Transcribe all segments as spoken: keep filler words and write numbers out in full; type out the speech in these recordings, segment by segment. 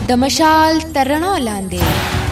د مشال تر رڼا لاندې.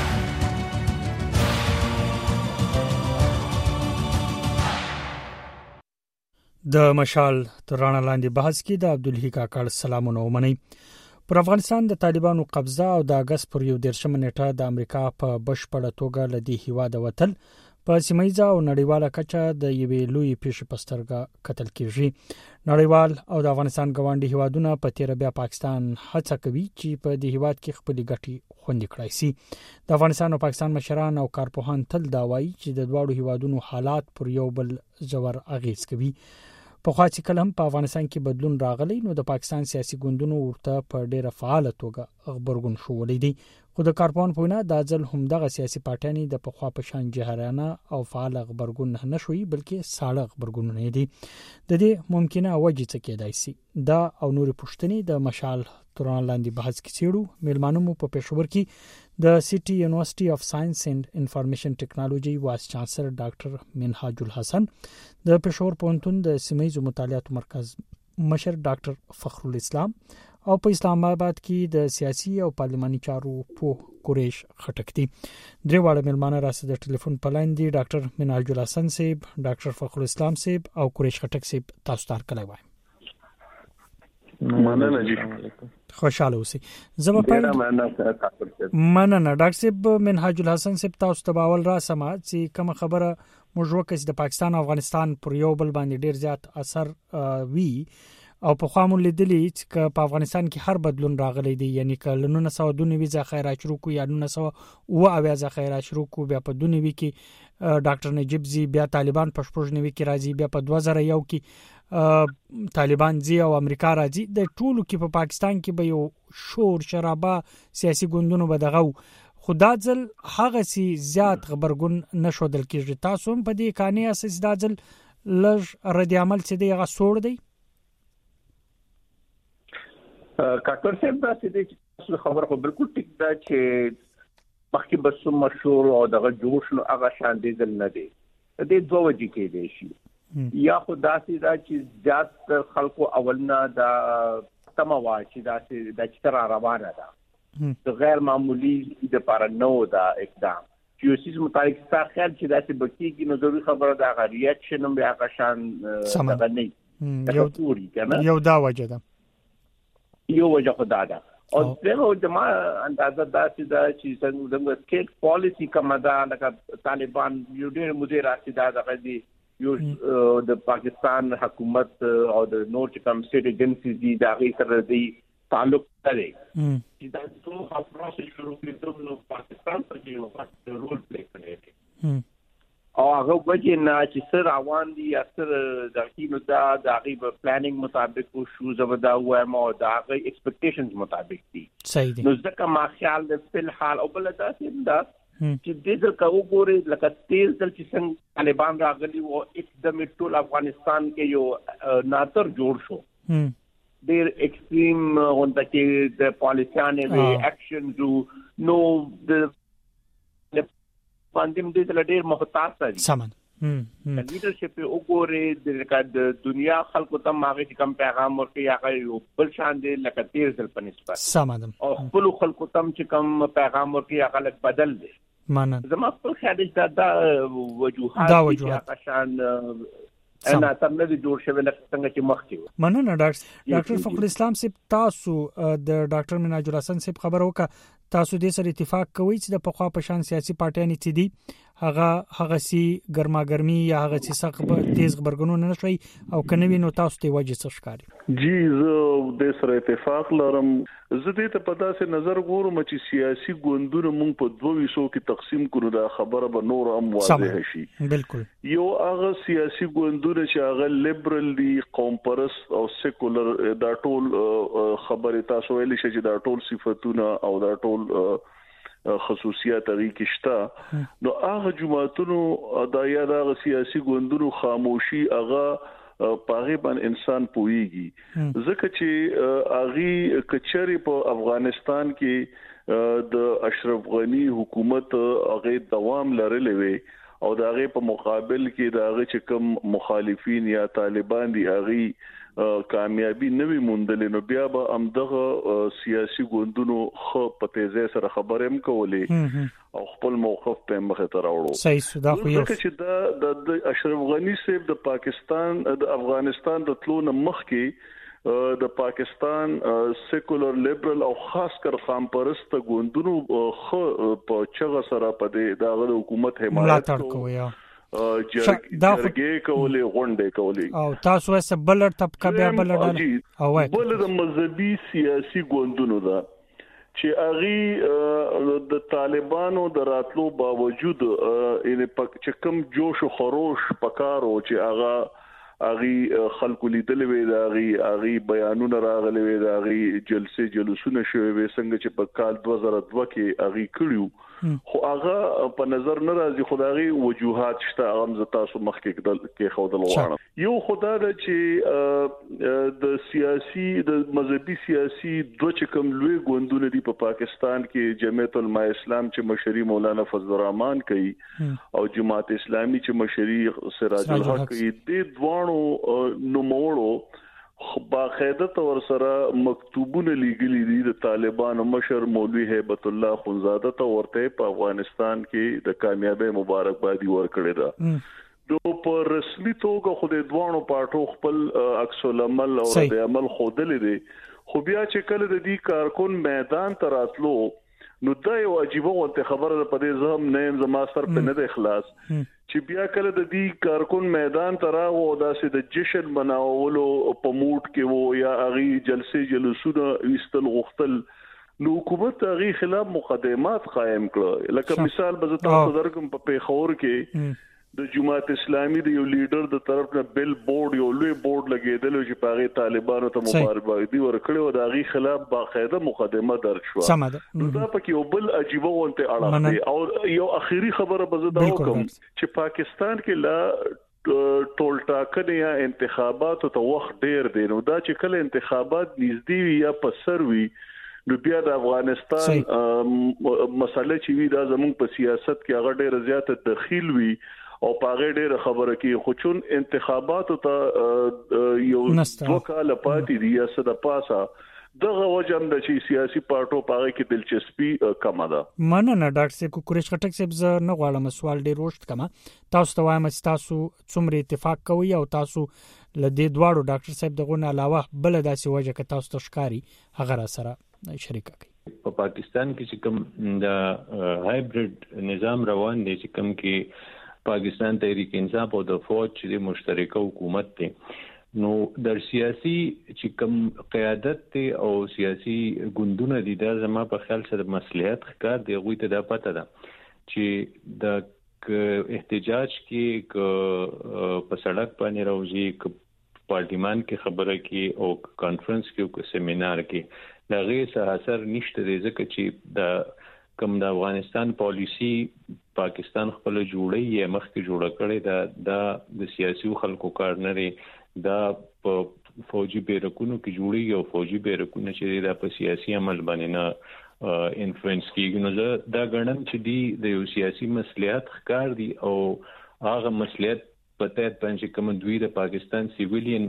د مشال تر رڼا لاندې بحث کې د عبدالحی کاکړ سلامونه ومني. پر افغانستان د طالبانو قبضه او د اگست پر یو دیرشمه نیټه د امریکا په بشپړه توګه لدی هیواده وتل په سیمایي او نړیواله کچه د یوې لوی پیښې په سترګه کتل کیږي. نړیوال او د افغانستان ګاونډي هیوادونه په تیر بیا پاکستان هڅه کوي چې په دې هیواد کې خپل ګټي خوندي کړي سي. د افغانستان او پاکستان مشران او کارپوهان تل دا وایي چې د دواړو هیوادونو حالات پر یو بل زور اغیز کوي. په خاص کلم په افغانستان کې بدلون راغلی نو د پاکستان سیاسي ګوندونو ورته په ډیره فعال توګه خبرګون شولې دي. خو د کارپوهان په وینا د ځل هم دغه سیاسي پارټیانې د پخوا په شان جهرانه او فعال خبرګون نه شوي بلکې ساړه خبرګونونه دي. د دې ممکنه وجه څه کېدای شي دا او نور پوښتنې د مشال تران لاندې بحث کې چیرو. میلمانو مو په پېښور کې د سټي یونیورسيټي اف ساينس اند انفارمیشن ټیکنالوژي وایس چانسلر ډاکټر منهاج الحسن، د پېښور پوهنتون د سیمایي مطالعاتو مرکز مشر ډاکټر فخر الاسلام او په اسلام آباد کې د سیاسي او پارلماني چارو په قریش خټک دي. درې واړه میلمانه راسره د ټلیفون په لاین دي. ډاکټر منهاج الحسن صاحب، ډاکټر فخر الاسلام صاحب او قریش خټک صاحب، تاسو ته کله وایم. مننه جی. خوشاله اوسئ. زما په مننه ډاکټر صاحب منهاج الحسن صاحب، تاسو ته باول را سمه چې کوم خبره موږ وکړو د پاکستان او افغانستان پر یو بل باندې ډیر زیات اثر وی او په خامو لیدلی چې په افغانستان کې هر بدلون راغلی دی، یعنی کله نو نسو دونی ویزه خیرات شروع کو یا نو نسو او اوازه خیرات شروع کو، بیا په دونی وی کې ډاکټر نجیب زی، بیا طالبان په شپږ نوي کې راځي، بیا په دوه زره یو کې طالبان زی او امریکا راځي. د ټولو کې په پاکستان کې به یو شور شرابه سیاسي ګوندونو بدغو خدا ځل هغه سي زیات خبرګون نشو دل کېږي. تاسو په دې کاني اساس دا ځل لږ رد عمل څه دی هغه سوړ دی. کاکړ صاحب دا چې خبره خو بالکل ټیک ده چې مخکې بس مشهور او دغه جوش نو هغه شان دي ځل نه دي. د دوه وجې کې دي شي یا خو داسې دا چې زیات خلکو اولنا دا تموا چې داسې د چتر روانه ده د غیر معمولی د لپاره نو دا اقدام چې یو سیس متعلق ستاسو خیال چې داسې بکیږي نو ضروري خبره ده هغه ریاکشن هم هغه شان دغه نه یو توري کنه یو دا وجه ده یو وجه خدا ده او دغه جما اندازه دا چې دا چې څنګه د سټیټ پالیسی کومه ده لکه طالبان یو ډېر مدیر راځي دا دغه دی یو د پاکستان حکومت او د نور چې کوم سټیټ ایجنسیز دي دا غي سره دی تعلق لري چې دا ټول افراس شروع کړي نو پاکستان په یو وخت رول پلی کوي او هغه وجه نه چې سر روان دي یا سر د کینو دا د غیب پلانینګ مطابق او شو زبدا وایم او دا غي ایکسپیکټیشنز مطابق دي. صحیح دي. نو ځکه ما خیال د فل حال او بل دا چې دا چې د دې کاو ګوري لکه تیل تل چې څنګه طالبان راغلي او اقدام ټول افغانستان کې یو ناتر جوړ شو. ډیر ایکستریم غونډه کې د پالیسیانو اکشن نو د باندې دې د ډېر محتاط دي سمون د لیډرشپ او ګوري د دنیا خلکو ته ماغه کم پیغام ورکړي هغه یو بل شان دي لکه تیر ځل په نسبت سمون او خپل خلکو ته چې کم پیغام ورکړي هغه لک بدل دي. مانه زما په خیال دا د وجوهات دا وجوهات شان انا تمنه دي جوړ شوی لکه څنګه چې مخکې مننه ډاکټر ډاکټر فخر الاسلام صاحب، تاسو د ډاکټر منهاج الحسن صاحب خبر وکړه، تاسو دې سره اتفاق کوئ چې د پخوا په شان سیاسي پارټیانې چې دي هغه هغه سي ګرما ګرمي یا هغه سي سخت تیز خبرګونونه نشوي او کنوي نو تاسو ته وجه څه ښکاري؟ جی زه د سره اتفاق لرم. زه دې ته پتا سه نظر ګورم چې سیاسي ګوندونه مونږ په دوه ویشو کې تقسیم کړو دا خبره به نور هم واضح شي. بالکل. یو هغه سیاسي ګوندونه چې هغه لیبرل دي، قوم پرست او سیکولر، دا ټول خبره تاسو ویلې چې دا ټول صفاتونه او دا ټول خصوصیات هغه کې شته. نو هغه جماعتونو دا یا دا سیاسي ګوندونو خاموشي هغه پاغه باندې انسان پويږي ځکه چې هغه کچري په افغانستان کې د اشرف غنی حکومت هغه دوام لرلې وي او دا هغه په مقابل کې دا هغه چې کوم مخالفین یا طالبان دي هغه کامیابی نوي موندلې نو بیا به همدغه سیاسي ګوندونو خو په تیزه سره خبرې هم کولې او خپل موقف په مخه ته راوړو. صحیح سودا خو یو چې د اشرف غنی صاحب د پاکستان د افغانستان د تلون مخ کې د پاکستان سیکولر لیبرل او خاص کر خام پرست ګوندونو خو په چغه سره په دغه حکومت حمایت کوي جرګې کولې غونډې کولې او تاسو یې بلر طبقه بیا بلر او بل د مذهبي سیاسي ګوندونو دا چې اغي د طالبانو د راتلو باوجود ان چې کم جوش او خروش پکارو چې اغا اغي خلکو لیدل وی دا اغي اغي بیانونه راغلي وی دا اغي جلسه جلوسونه شوي وي څنګه چې په کال دوه زره دوه کې اغي کړیو خو هغه په نظر ناراضي خدایي وجوهات شته هغه تاسو مخکې کېدل کې خودل غواړم. یو خدای د چې د سیاسي د مذهبي سیاسي دوه چکم لوی ګوندونه دي په پاکستان کې جمعیت العلماء اسلام چې مشري مولانا فضل الرحمن کوي او جماعت اسلامي چې مشري سراج الحق کوي د دوانو نوموړو باقاعده تور سره مکتوبونه لیږلي دي د طالبانو مشر مولوی هیبت الله خنزاده ته ورته په افغانستان کې د کامیابی مبارکبادي ورکړي ده. نو په رسمي توګه خو د دوانو پارټو خپل عکس العمل او د عمل خودلې دي خو بیا چې کله د دې کارکون میدان ته راتلو نو دا یو عجیبه غونډه خبره ده په دې زم نه زما سر په نه د اخلاص چې بیا کله د دې کارکون میدان ته راغو داسې د جشن مناولو په موډ کې وو یا اغي جلسه جلوسونه وستل غختل نو حکومت اغي خلاف مقدمات قائم کړه. لکه مثال به تاسو درکم په پیښور کې د جماعت اسلامي د یو لیډر د طرف نه بل بورډ یو لوی بورډ لګیدل چې پاغي طالبانو ته مبارکبادي ورکړي او د هغه خلاف باقاعده مقدمه درج شو. نو دا پکې یو بل عجیبه ونته اړه او یو اخیری خبره به زه دا وکم چې پاکستان کې لا ټول ټاکنه یا انتخابات ته وخت ډیر دی نو دا چې کله انتخابات نږدې وي یا په سر وي نو بیا د افغانستان مسله چې وی دا زموږ په سیاست کې هغه ډیر زیات دخیل وي او پاغه ډېر خبره کې خو چون انتخابات ته یو دوه کال پاتې دي یا څه د پاسه دغه وجم د چې سیاسي پارټو پاغه کې دلچسپي کم ده. مننه ډاکټر صاحب کوکریش خټک صاحب زه نه غواړم سوال ډېر روشت کما تاسو ته وایم چې تاسو څومره اتفاق کوي او تاسو لدې دواړو ډاکټر صاحب دغه نه علاوه بل داسې وجه کې تاسو ته ښکاری هغه را سره شریک کړئ. په پاکستان کې چې کوم د هایبرید نظام روان دی چې کوم کې پاکستان تحریک انصاف او د فوج چې مشترکه حکومت دی نو د سیاسي چې کوم قیادت ته او سیاسي ګوندونه دي دا زما په خیال سره مصلحت ښکار دی غوي ته دا پته ده چې د احتجاج کې په سړک باندې راوځي ک پارلیمان کې خبره کې او کانفرنس کې او سیمینار کې دا غي څه اثر نشته دی ځکه چې د کوم د افغانستان پالیسی پاکستان خپل جوړی یې مخکې جوړه کړې دا د د سیاسي خلکو کار نه لري دا په فوجي بیرکونو کې جوړي او فوجي بیرکونه چې دا په سیاسي عمل باندې نه انفلوئنس کیږي نو دا ګڼم چې دی د یو سیاسي مصلحت ښکار دی او هغه مصلحت پته پنځه کوم دوی د پاکستان سیویلین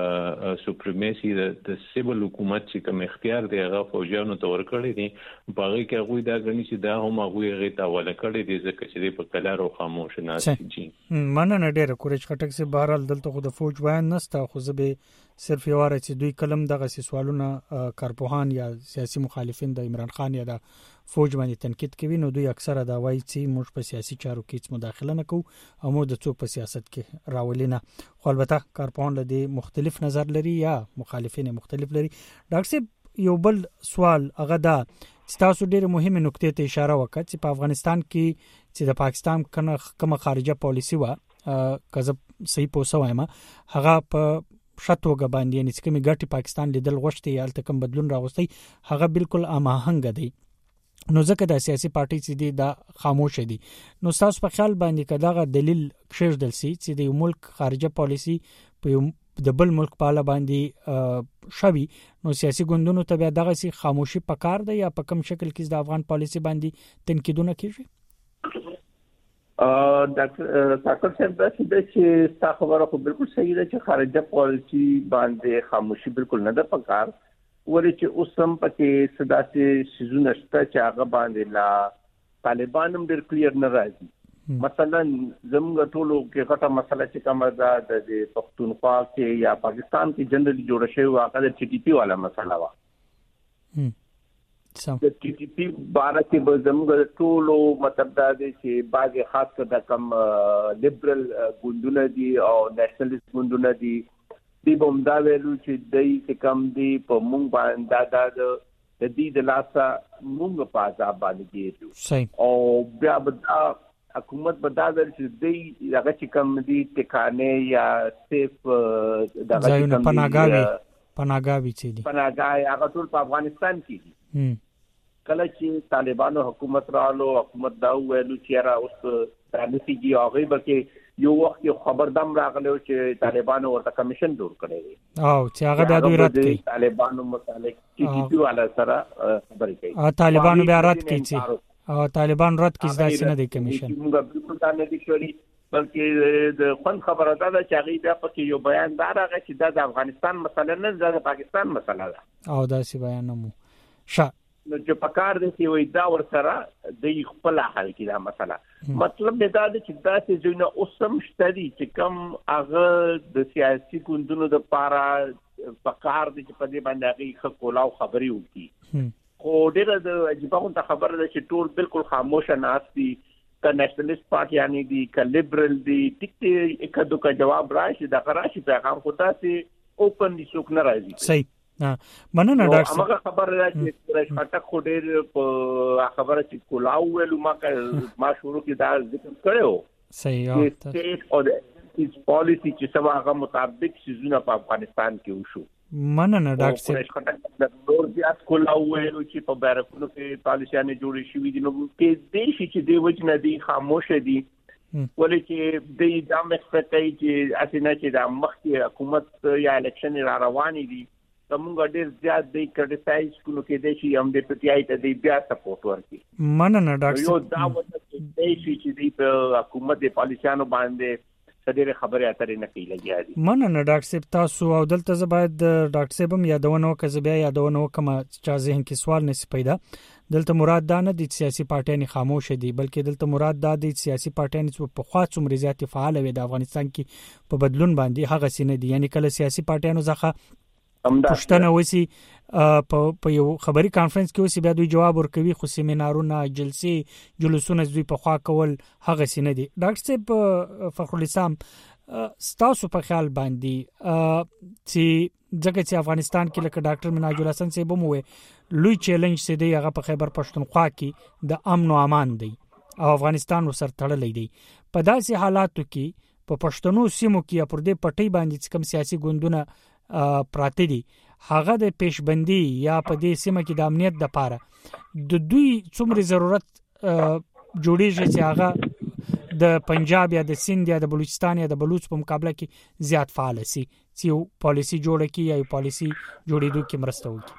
سپریمیسی د سیول حکومت چې کوم اختیار دی هغه فوجانو ته ورکړی دي په هغه کې هغه دا غني چې دا هم هغه غي ته ولا کړی دي ځکه چې په کلار او خاموش نه دي. مننه ډېر کوریش خټک سي بهرال دلته خو د فوج بیان نسته خو زه صرف یو واره چې دوی کلم دغه سوالونه کارپوهان یا سیاسي مخالفین د عمران خان یا د فوج باندې تنقید کوي نو دوی اکثره دا وایي چې موږ په سیاسي چارو کې مداخله نه کوو او موږ د څوک په سیاست کې راولینه خو البته کارپوهان له دې مختلف نظر لري یا مخالفین مختلف لري. ډاکټر صاحب یو بل سوال هغه دا تاسو ډېر مهمه نقطې ته اشاره وکړه چې په افغانستان کې چې د پاکستان کنه کوم خارجه پالیسی و کزه صحیح پوسوایم هغه په شتوګه باندې یعنی چې کومي ګټي پاکستان لیدل غوښتي یا الته کوم بدلون راوستي هغه بالکل اماهنګ دی نو ځکه د سیاسي پارټي چې دی دا خاموش دي نو تاسو په خیال باندې کداغه دلیل کښېږدل سي چې د ملک خارجه پالیسی په د بل ملک په اړه باندې شوي نو سیاسي ګوندونو ته بیا دغه سي خاموشي پکار دی یا په کوم شکل کې د افغان پالیسی باندې تنقیدونه کیږي؟ ا ډاکټر ساکر صاحب دا چې تاسو خبره خو بالکل صحیح ده چې خارجه پالیسی باندې خاموشي بالکل نه ده پکار ولې چې اوس هم پکې صداسي سيزونه شته چې هغه باندې لا طالبان هم ډېر کلیر نه راځي مثلا زموږ ټولو کې غټه مسله چې کومه ده د پښتونخوا کې یا پاکستان کې جنرالي جوړ شوی واقع د ټي ټي پی والا مسله وا د ټي ټي پی باره کې به زموږ ټولو مطلب دا دی چې بعضې خاص کر د کم لیبرل ګوندونه دي او نیشنلیست ګوندونه دي دوی به هم دا ویلو چې دی چې کم دي په مونږ باندې دا دا د دوی د لاسه مونږ په عذاب باندې کېږو او بیا به دا حکومت به دا ویل چې دوی هغه چې کم دي ټکانې یا سیف دغه چې کم دي پناهګاوي چې دي پناهګاوي هغه ټول په افغانستان کې دي کله چې طالبانو حکومت رالو حکومت دا ویلو چې را اوس ترانسيږي هغه به کې یو وخت خبردام راغلو چې طالبانو ورته کمیشن جوړ کړی دی او چې هغه بیا دوی رد کړي طالبانو متعلق ټي ټي پی والا سره خبرې کوي او طالبانو بیا رد کړي او طالبان رد کړي دا نه دی کمیشن موږ بالکل دا نه دي کړی بلکې د خپل خبره ده چې هغه بیا پکې یو بیان دار هغه چې د افغانستان مسله نه ده د پاکستان مسله ده او دا سی بیان نو ش نو چې پکار دي چې وای دا ور سره د خپل حل کې دا مسله مطلب دا دی چې دا چې جوړه اوسم شتري چې کم هغه د سیاسي ګوندونو د پاره پکار دي چې په دې باندې هغه کولاو خبري وکړي خو ډېر د عجیبه خبره ده چې ټول بالکل خاموش ناشتي ک نیشنلیست پارټي یعنی دي ک لیبرل دي ټیک یک دوه جواب راشي د قراشي پیغام خدا سي اوپن دي څوک نه راځي صحیح مننه ډاکټر صاحب هغه خبره ده چې رښتیا خو ډېر په خبره چې کولاو ویلو ما ما شروع کې دا ذکر کړو صحیح او سټیټ او د هیڅ پالیسی چې سبا هغه مطابق شزونه په افغانستان کې وشو مننه ډاکټر صاحب د نور زیات کولاو ویلو چې په بیرکونو کې پالیسیانه جوړې شوې دي نو کې دې شي چې د وجنه دي خاموش دي ولې چې د دام ایکسپیکټي چې اسنه چې د مخکې حکومت یا الیکشن را روانې دي زموږ ډېر زیات دی کرټیسایز کولو کې دی چې هم د پټیای ته دی بیا سپورټ ورکړي مننه ډاکټر یو دا وته چې چې دی په حکومت د پالیسیانو باندې ډېر خبرې اترې نه کوي لګیا دي مننه ډاکټر صاحب تاسو او دلته زه باید ډاکټر صاحب هم یادونه وکړم بیا یادونه وکم چې ذهن کې سوال نسی پیدا دلته مراد دا نه دي سیاسي پارټیان خاموش دي بلکې دلته مراد دا دي سیاسي پارټیان چې په خوا څومره زیات فعال وي د افغانستان کې په بدلون باندې هغه سینه دي یعنی کله سیاسي پارټیانو ځخه پښتنه وسی په یو خبري کانفرنس کې وسی بیا دوی جواب ورکوي خو سیمینارونه جلسې جلوسونه دوی په خوا کول هغه سینه دي ډاکټر صاحب فخر الاسلام ستاسو په خیال باندې چې ځکه چې افغانستان کې لکه ډاکټر مناج الحسن صاحب مو لوی چیلنج سي دی هغه په خیبر پښتونخوا کې د امن او امان دی او افغانستان وسر تړلې دی په داسې حالاتو کې په پښتنو سیمو کې پر دې پټي باندې کوم سیاسي ګوندونه پراته دي هغه د پیشبندي یا په دې سیمه کې د امنیت لپاره د دوی څومره ضرورت جوړیږي چې هغه د پنجاب یا د سند یا د بلوچستان یا د بلوچ په مقابله کې زیات فعال سي چې یو پالیسی جوړه کی یا یو پالیسی جوړېدو کې مرسته وکړي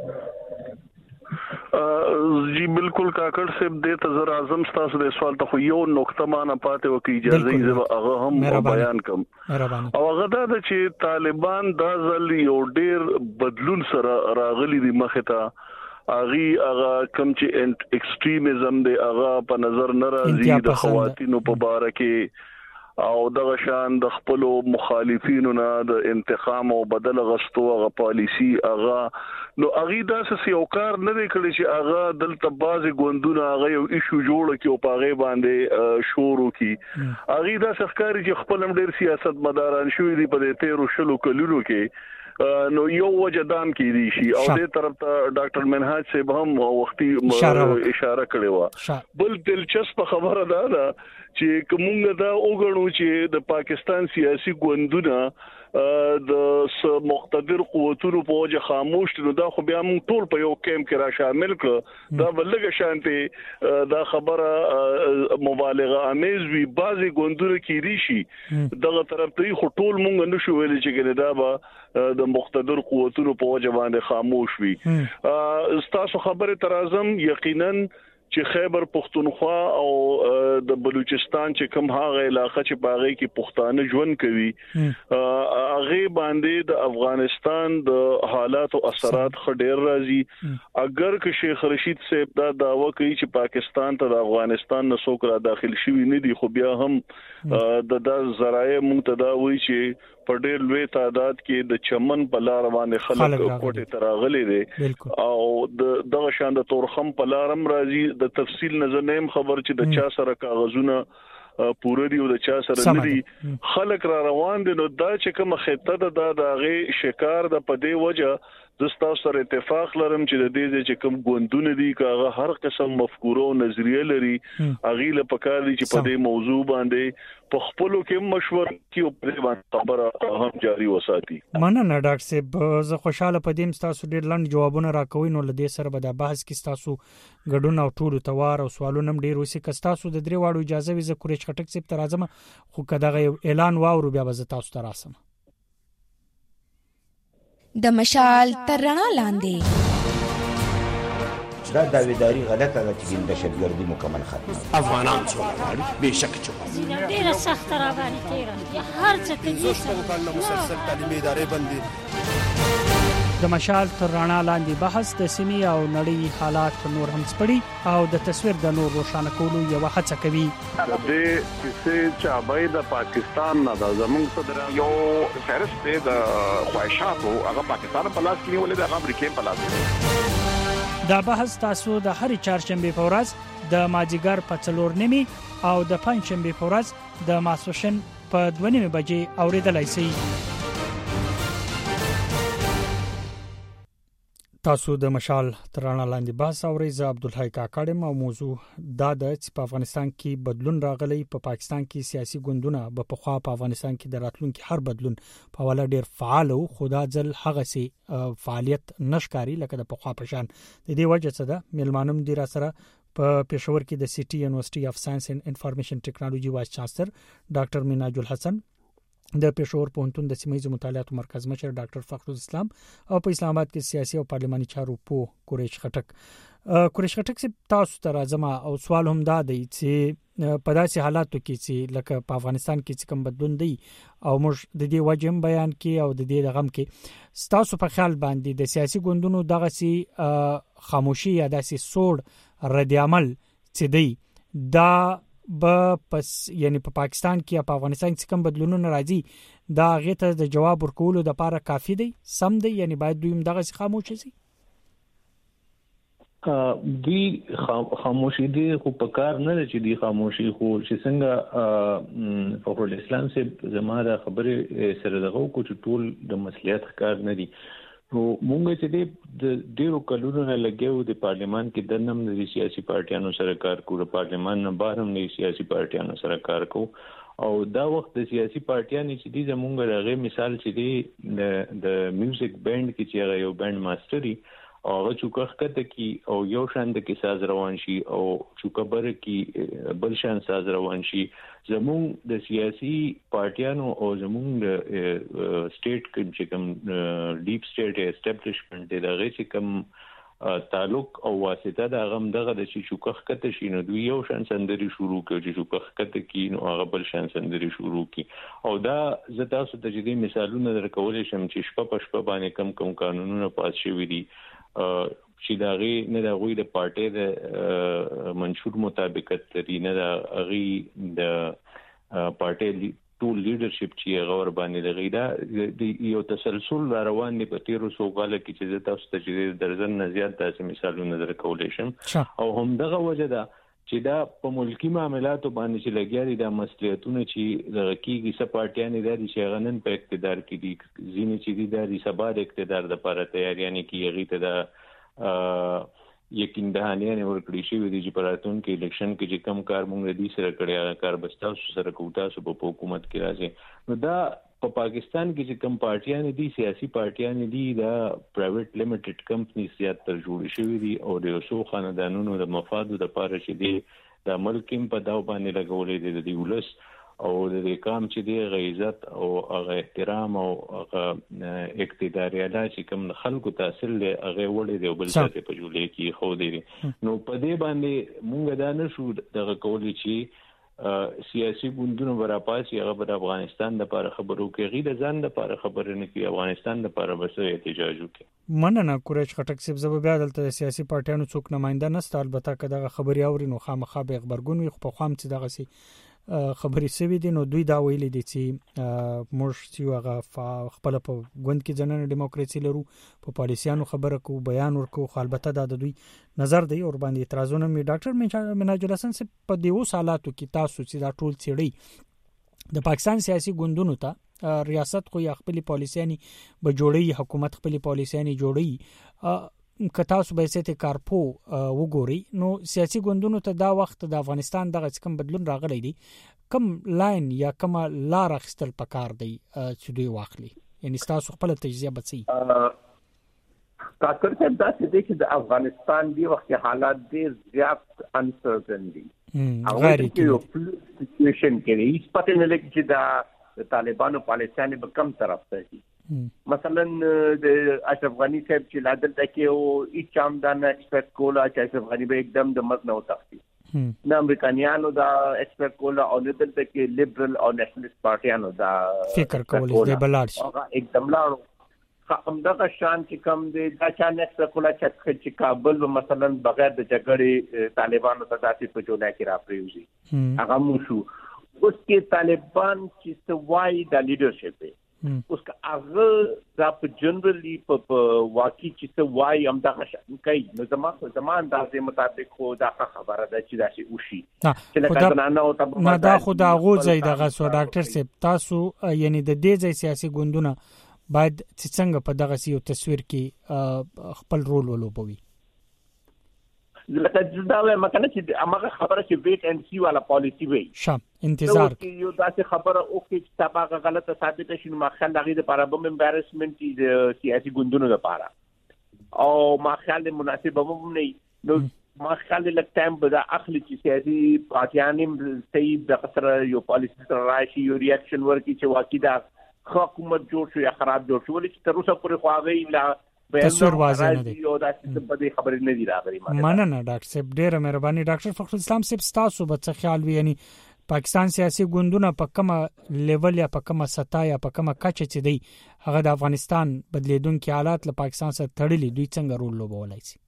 جی بالکل کاکړ صاحب دې ته زر اعظم تاسو د سوال ته یو نقطه مان پاتې وکي اجازه یې هغه هم بیان کوم او هغه دا چې طالبان دا ځل یو ډېر بدلون سره راغلي دي مخه ته اغي هغه کم چې ایکستریمزم دی هغه په نظر ناراضي د خواتینو په باره کې او دغه شان د خپل مخالفینو نه د انتقام او بدل غستو هغه پالیسی هغه نو اغي دا څه یو کار نه دی کړی چې هغه دلته بازي ګوندونه هغه یو ایشو جوړ کړي او پاغه باندې شروع کړي اغي دا څخکاري چې خپل ډېر سیاست مداران شوې دي په تیرو شلو کلونو کې نو یو وجدان کې دي شي او دې طرف ته ډاکټر منهاج صاحب هم وختي اشاره کړې و بل دلچسپ خبره ده دا چې کومه دا وګڼو چې د پاکستان سیاسي ګوندونه د مقتدر قوتونو په وجه خاموش دي دا خو بیا موږ ټول په یو کیمپ کې را شامل کړ دا بلګه شانتي دا خبره مبالغه امیز وی بعضي ګوندونه کې ریشي دغه طرف ته خو ټول موږ نشو ویل چې دا به د مقتدر قوتونو په وجه باندې خاموش وي تاسو خبره تر اعظم یقینا چې خیبر پختونخوا او د بلوچستان چې کوم هغه علاقې چې باغې کې پښتانه ژوند کوي هغه باندې د افغانستان د حالات او اثرات خډیر راځي. اگر که شیخ رشید صاحب دا داوا کوي چې پاکستان ته د افغانستان نه څوک را داخل شوی نه دي، خو بیا هم د د ذرایع منتدا وایي چې په ډېر لوی تعداد کې د چمن په لار باندې خلک کوټه تراغلي دي او د دغه شان د تورخم په لارم راځي. د تفصیل نظر نیم خبر چې د چا سره کاغذونه پوره دی او د چا سره ندي، خلک را روان دي. نو دا چې کوم خطه ده دا دغه شکار د پدې وجه زستا سره اتفاق لرم چې د دې چې کوم ګوندونه دي کاغه هر قسم مفکوره او نظریه لري اغیله پکار دي چې په دې موضوع باندې په خپلو کې مشور کی او په باندې خبره هم جاری وساتي. مننه ډاکټر صاحب، زه خوشاله پدیم تاسو ډیر لاند جوابونه راکوي، نو لدې سره به د بحث کې تاسو ګډون او ټول توار او سوالونه ډیر وسی ک تاسو د درې واړو اجازه وي ز کوریش خټک صاحب تر اعظم خو کداغه اعلان واورو بیا به تاسو ته راسم. د مشال تر رڼا لاندې دا داویداری غلطه ده چې دهشتګردي مکمل ختمه. افغانان څو غواړي بهشکه چې ډیره سخت را باندې تیرا هر څه ته زه څو کال مسلسل تعلیمي ادارې باندې د مشال تر رڼا لاندې بحث د سیمې او نړۍ حالات نور هم سپړي او د تصویر د نور روښانه کولو یو هڅه کوي. د چې چابای د پاکستان نه د زمونږ صدر یو فهرست د خواهشاتو هغه پاکستان په لاس کې نیولې د امریکا په لاس کې. دا بحث تاسو د هر چهارشنبه په ورځ د ماجیګر په څلور نیمي او د پنځشنبه په ورځ د ماسوشن په دوه نیمه بجې اوریدلای شئ. تاسو د مشال ترانه لاندې بحث اورئ. زه عبدالحی کاکړم او موضوع دا ده چې په افغانستان کې بدلون راغلی. په پا پاکستان کې سیاسي ګوندونه په پخوا په افغانستان کې د راتلونکي هر بدلون په والا ډیر فعال او خدا ځل هغه سي فعالیت نشکاری لکه د پخوا په شان. د دې وجه څه ده؟ ملمانم دی را سره په پېښور کې د سټي یونیورسيټي اف ساينس اینڈ انفارمیشن ټیکنالوژي وایس چانسلر ډاکټر مناج الحسن، د پېښور پوهنتون د سیمایي مطالعاتو مرکز مشر ډاکټر فخر الاسلام او په اسلام آباد کې سیاسي او پارلماني چارو په کوریش خټک. کوریش خټک سي تاسو ته راځم او سوال هم دا دی چې په داسې حالاتو کې چې لکه په افغانستان کې کوم بدلون دی او موږ د دې وجه بیان کې او د دې رقم کې تاسو په خیال باندې د سیاسي ګوندونو دغه سي خاموشي یا داسې سوړ رد عمل چې دی دا به پس یعنی په پا پاکستان کې یا په افغانستان کې کوم بدلونونه راځي دا غته د جواب ورکولو د لپاره کافي دی، سم دی، یعنی باید دوی دغه خاموش شي؟ دوی خاموشي دي خو په کار نه چې دی خاموشي خو چې څنګه فخر الاسلام صاحب زموږه خبره سره دغه کو چې ټول د مسلیت کار نه دي. نو مونږ چې د ډیرو کلونو نه لګیو د پارلیمان کې د نم د سیاسي پارټیانو سره کار کوو، پارلیمان نه بهر هم د سیاسي پارټیانو سره کار کوو او دا وخت د سیاسي پارټیانو چې د زمونږ راغی مثال چې دی د د میوزیک بند کې چې یو بند ماستري او چوکخ کته کی او یو شاند کې ساز روان شي او چوکبر کې بل شان ساز روان شي. زمون د سیاسي پارټیانو او زمون د سټیټ کې چې کوم ډیپ سټیټ اسټابلیشمنت دغه چې کوم تعلق او واسطه د غم دغه د چې چوکخ کته شي نو دوی یو شان سندري شروع کوي چې چوکخ کته کی نو هغه بل شان سندري شروع کوي او دا زه تاسو ته جدي مثالونه درکولې شم چې شپه په شپه باندې کم کم قانونونه پاس شوي دي چې دا غي نه د غوي د پارټي د منشور مطابقت لري نه د غي د پارټي ټول لیډرشپ چې غور باندې لري دا د یو تسلسل روان دي په تیرو سوګاله کې چې تاسو ته چې درزن نه زیات تاسو مثالونه درکولې شم او هم دغه وجه ده چې دا په ملکی معاملاتو باندې چې لګیاري د مسليتونو چې د کیږي سپارټیان د شيغنن په اقتدار کې دي ځینې چې دي د سبا د اقتدار د لپاره تیاریانه کیږي ته د یقین دهانیان ورکړي شي د چې پراتون کې الیکشن کې چې کم کار مونږ دې سره کړی هغه کار بستاسو سره کوتا سو په حکومت کې راځي. نو دا په پاکستان کې چې کم پارټیان دي سیاسي پارټیان دي دا پرایویټ لیمیټډ کمپنیز زیات تر جوړ شوی دي او د یو خاندانونو د مفادو د لپاره چې دي د ملک په داو باندې لګولې دي د ولس او د قام چې دی غیزت او هغه احترام او هغه اقتداري اله چې کوم خلکو تاثیر له هغه وړي دی بل څه په جوړې کې خو دی نو په دې باندې مونږ دا نشو دغه کولی چې سیاسي ګوندونو براپاسي هغه د افغانستان لپاره خبرو کې غي د ځان لپاره خبرې نه کوي افغانستان لپاره بس احتجاج وکړي. مننه قریش خټک صاحب زه بیا دلته سیاسي پارټیانو څوک نماینده نشته البته که دغه خبري اوري نو خامخا به خبرګون وي خو په خام چې دغه سي خبري سوي دي نو دوی دا ویلي دي چې موږ چې هغه خپل په ګوند کې ځننه دیموکراسي لرو په پالیسیانو خبره کو بیان ورکو خو البته دا د دوی نظر دی اور باندې اعتراضونه می ډاکټر مناج الحسن سے په دیو سالاتو کې تاسو چې دا ټول چړي د پاکستان سیاسي ګوندونو ته ریاست خو یا خپل پالیسیانی به جوړي حکومت خپل پالیسیانی جوړي کتا سو به سته کارپو وګوري نو سیاسي ګوندونو ته دا وخت د افغانستان دغه کوم بدلون راغلی دی کوم لاین یا کوم لار اخستل پکار دی چې دوی واخلي یعنی تاسو خپل تجزیه بچي کاکر صاحب دا چې د افغانستان دی وخت حالات ډیر زیات انسرټن دي هغه کې سچويشن کې هیڅ پته نه لګي چې دا طالبانو پالیسیانو به کم طرف ته دي مثلا د اشرف غنی صاحب چې لادل تکي او هیڅ چام دا نه ایکسپیکټ کولا چې اشرف غنی به एकदम د مرګ نه وتاخي نه امریکایانو دا ایکسپیکټ کولا او دلته تکي لیبرل او نېشنلیست پارټیانو دا فکر کول دي بلارش هغه एकदम لاړو هم دا شان چې کم دي دا چا نه ایکسپیکټ کولا چې کابل مثلا بغیر د جګړې طالبانو ته داسې په جوړه کې راپریوزي هغه مو شو اوس کې طالبان چې سوای د لیډرشپ اوس که هغه دا په جنرالي په واقعي چې څه وایي همدغه شان کوي نو زما زما اندازې مطابق خو دا خبره ده چې داسې وشي چې لکه نه او نه دا خو دا غوځي دغه سو ډاکټر صاحب تاسو یعنی د دې ځای سیاسي ګوندونه باید څنګه په دغه یو تصویر کې خپل رول ولوبوي لکه دا وایم کنه چې هغه خبره چې ویټ اند سی والا پالیسی وي شام انتظار یو داسې خبره او کې چې تابعه غلطه ثابت شي نو مخه لغې د لپاره به امبارسمنت د سیاسي ګوندونو لپاره او ما خیال مناسب هم نه نو ما خیال لک ټایم به دا اخلي چې سیاسي پارټیانې صحیح د خسر یو پالیسی سره راشي یو ریاکشن ورکړي چې واقعي دا حکومت جوړ شو یا خراب جوړ شو ولې چې تر اوسه پورې خو هغه لا تصویر واضح نه دی یو داسې په دې خبرې نه دی راغلي مننه ډاکټر صاحب ډیره مهرباني ډاکټر فخر اسلام صاحب تاسو به څه خیال وي یعنی پاکستان سیاسي ګوندونه په کومه لیول یا په کومه سطح یا په کومه کچه چې دی هغه د افغانستان بدلیدونکو حالات له پاکستان سره تړلي دوی څنګه رول لوبولای شي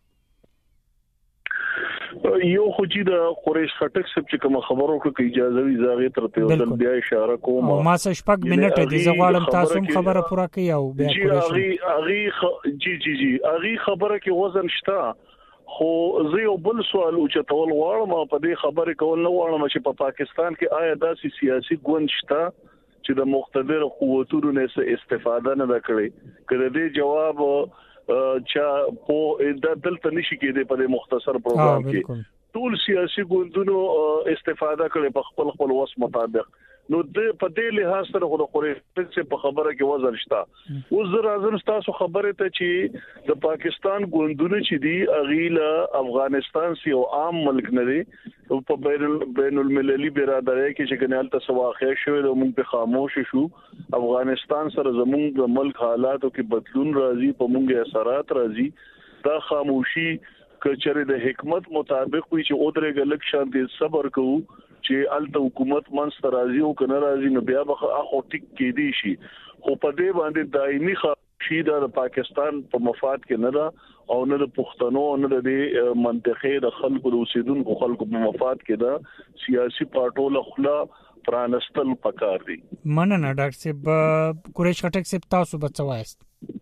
یو خو چې د قریش خټک صاحب چې کوم خبرو کې اجازه وي زاغه تر ته ول بیا اشاره کوم او ما څه شپږ منټه دي زه غواړم تاسو خبره پوره کړئ او بیا قریش اغي جی جی جی اغي خبره کې وزن شته خو زه یو بل سوال او چې تول غواړم په دې خبره کول نه غواړم چې په پاکستان کې آیا داسې سیاسي ګوند شته چې د مقتدر قوتونو نه استفاده نه کړي کله دې جواب چا په د دلته نشي کېده په مختصر پروګرام کې ټول سیاسي ګوندونو استفاده کړي په خپل خپل وس مطابق نو د په دې لحاظ سره خو د قریش په خبره کې وزن شته اوس زه راځم تاسو خبره ته چې د پاکستان ګوندونه چې دی اغیله افغانستان سی او عام ملک نه دی په بین المللي برادرۍ کې چې ګنال ته واقع شوی د موږ په خاموش شو افغانستان سره زموږ د ملک حالاتو کې بدلون راځي په موږ اثرات راځي دا خاموشي کچره د حکمت مطابق وي چې اودره غلک شان دي صبر کوو چې الته حکومت منځ راځي او کنه راځي نو بیا به اخو ټیک کې دي شي خو په دې باندې دایمي خاموشي د پاکستان په مفاد کې نه ده او نه د پښتنو نه د منطقې د خلکو د اوسیدونکو خلکو په مفاد کې ده سیاسي پارټو له خلا پرانستل پکار دي مننه ډاکټر صاحب قریش خټک صاحب تاسو بچوایست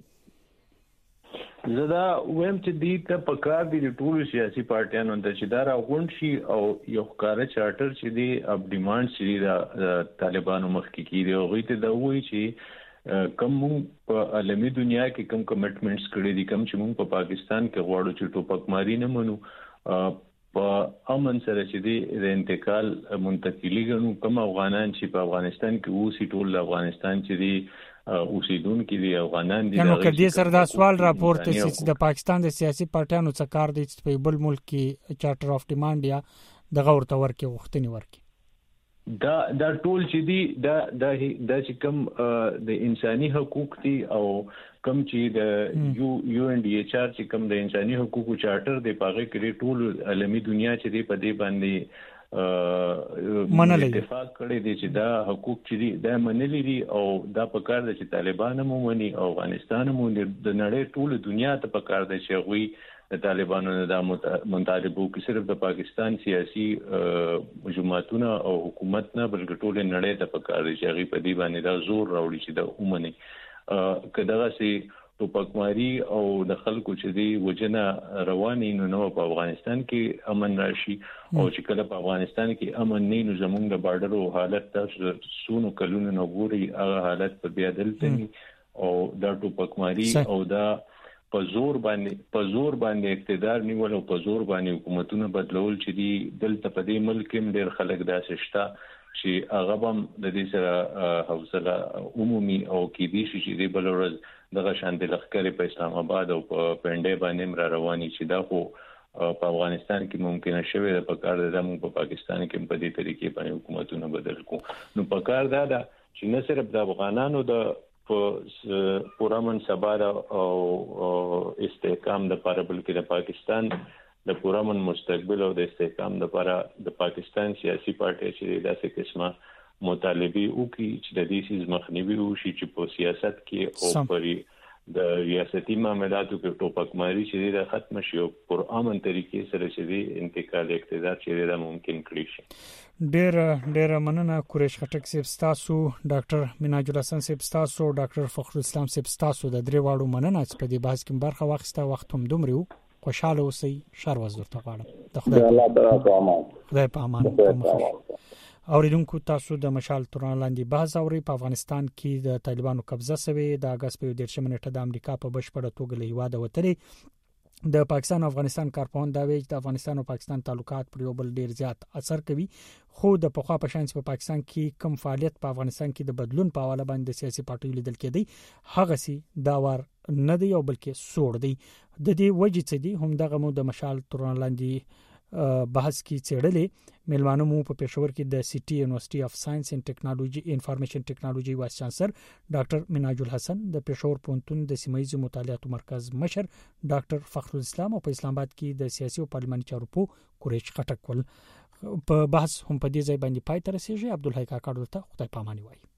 زدا ویم چې دی ته پکار دي ټول سیاسي پارټیانو ته چې دا راغونډ شي او یو ښکارا چارټر چې دی اپ ډیماند چې دا طالبانو مخ کې کیږي او غوښته دا وایي چې کوم په عالمي دنیا کې کوم کمټمنټس کړي دي کوم چې موږ په پاکستان کې غواړو چې ټوپک ماری نه منو په امن سره چې دی د انتقال منتقلی غنو کوم افغانان چې په افغانستان کې اوسې ټول افغانستان چې دی اوسیدون کې دی افغانان دي نو کدي سره دا سوال راپورته چې د پاکستان د سیاسي پارټیانو څخه کار دی چې په بل ملک کې چارټر اف ډیماند یا د غورته ورکه وختنی ورکه دا دا ټول چې دي دا د د چې کوم د انساني حقوق دي او کوم چې د یو یو ان ډي ایچ آر چې کوم د انساني حقوقو چارټر دی پاغه کې ټول عالمي دنیا چې دی په دې باندې منلې اتفاق کړی دی چې دا حقوق چې دي دا منلې دي او دا په کار دی چې طالبان هم ومني او افغانستان هم د نړۍ ټول دنیا ته په کار دی چې غوي د طالبانو نه د مطالبو کې صرف د پاکستان سیاسي جماعتونه او حکومت نه بلکې ټول نړۍ ته په کار دی چې غوي په دې باندې دا زور راوړي چې دا ومني کداغه سي ټوپکماری او د خلکو چې دی وجنه رواني نو نو په افغانستان کې امن راشي او چې کله په افغانستان کې امن نه نو زمونږ د بارډرو حالت تاسو سونو کلونو نو ګوري هغه حالت په بیا دلته او دا ټوپکماری او دا په زور باندې په زور باندې اقتدار نیول او په زور باندې حکومتونه بدلول چې دی دلته په دې ملک کې ډېر خلک داسې شته چې هغه هم د دې سره حوصله عمومي او کې دي چې دی بل ورځ دغه شان د لخر په اسلام آباد او په پنده باندې را رواني چې دا خو په افغانستان کې ممکنه شوی د پکار د زمو په پاکستان کې په دې طریقې باندې حکومتونه بدل کو نو پکار دا ده چې نه صرف د افغانانو د په پورا منصبار او استحکام د لپاره بلکې د پاکستان د پورا من مستقبل او د استحکام د لپاره د پاکستان سیاسي پارټي چې داسې قسمه مطالبه وکړي چې د دې سیس مخنیوي وشي چې په سیاست کې او پرې د ریاستي معاملاتو کې ټوپکماری چې د ختم شي او پر امن طریقې سره چې د انتقال اقتدار چې د ممکن کړی شي ډیر ډیر مننه قریش خټک صاحب تاسو ډاکټر مناج الحسن صاحب تاسو ډاکټر فخر الاسلام صاحب تاسو د درې واړو مننه چې په دې بحث کې برخه واخیسته وخت هم دومره خوشاله اوسئ شر وزر ته غواړم د خدای الله تعالی په امان خدای په امان اوریدونکو تاسو د مشال توران لاندې بحث اوري په افغانستان کې د طالبانو قبضه شوی د اگست په دیرشم نیټه د امریکا په بشپړه توګه له هیواده وتلې د پاکستان او افغانستان کارپوهان دا وایي چې د افغانستان او پاکستان تعلقات پر یو بل ډیر زیات اثر کوي خو د پخوا په شان په پاکستان کې کم فعالیت په افغانستان کې د بدلون په حواله باندې سیاسي پارټیو لیدل کېدی هغه سي دا ور نه دی او بلکې سوړ دی د دې وجې څه دی هم دغه مو د مشال توران لاندې بحث کې چېړلې ملمانو مو په پېښور کې د سټي یونیورسيټي اف ساينس اند ټیکنالوژي انفارمیشن ټیکنالوژي وایس چانسلر ډاکټر مناج الحسن د پېښور پونتون د سیمایي مطالعاتو مرکز مشر ډاکټر فخر الاسلام او په اسلام آباد کې د سیاسي او پارلماني چارو په قریش خټک ول په بحث هم په دې ځای باندې پای تر رسیدي عبدالحی کاکړ ته خدای پاماني وایي.